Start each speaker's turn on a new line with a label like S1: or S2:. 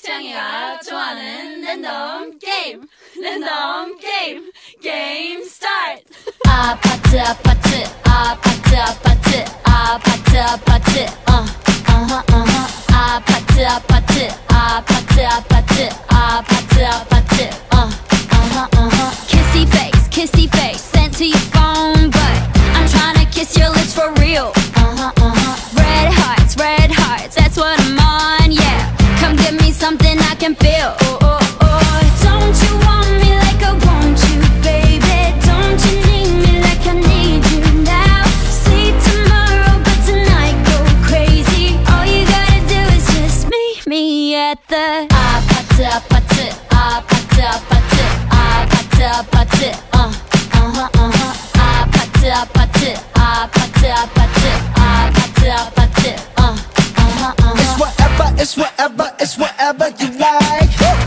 S1: 창이가 좋아하는 랜덤 게임 게임 스타트.
S2: 아파트 아파트 아파트 아파트 아파트 아파트 아파트 아파트 아파트 아파트 아파트 아파트 kissy face sent to your phone, but I'm tryna kiss your lips for real. Red hearts, that's what I'm on, yeah. Come give me something I can feel. Don't you want me like I want you, baby? Don't you need me like I need you now? See tomorrow, but tonight go crazy. All you gotta do is just meet me at the 아파트 아파트 아파트 아파트 아파트 아파트 아파트 아파트 아파트 아파트 아파트
S3: It's whatever you like.